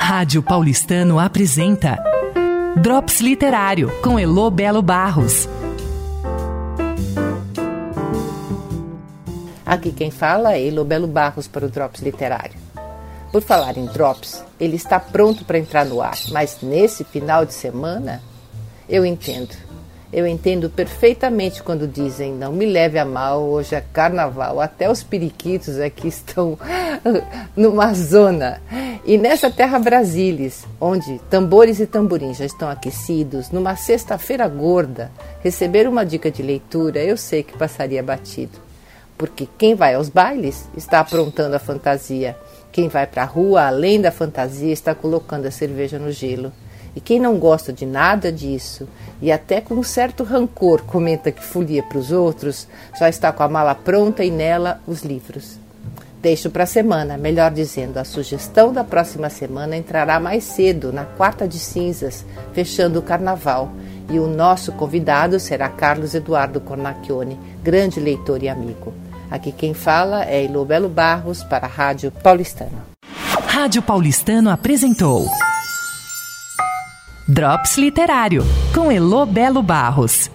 Rádio Paulistano apresenta Drops Literário, com Elô Belo Barros. Aqui quem fala é Elô Belo Barros para o Drops Literário. Por falar em Drops, ele está pronto para entrar no ar, mas nesse final de semana, eu entendo perfeitamente quando dizem: não me leve a mal, hoje é carnaval. Até os periquitos aqui estão numa zona. E nessa terra Brasilis, onde tambores e tamborins já estão aquecidos, numa sexta-feira gorda, receber uma dica de leitura eu sei que passaria batido. Porque quem vai aos bailes está aprontando a fantasia. Quem vai para a rua, além da fantasia, está colocando a cerveja no gelo. E quem não gosta de nada disso, e até com um certo rancor comenta que folia para os outros, já está com a mala pronta e nela os livros. Deixo para a semana, melhor dizendo, a sugestão da próxima semana entrará mais cedo, na quarta de cinzas, fechando o carnaval. E o nosso convidado será Carlos Eduardo Cornacchione, grande leitor e amigo. Aqui quem fala é Elô Belo Barros para a Rádio Paulistano. Rádio Paulistano apresentou Drops Literário, com Elô Belo Barros.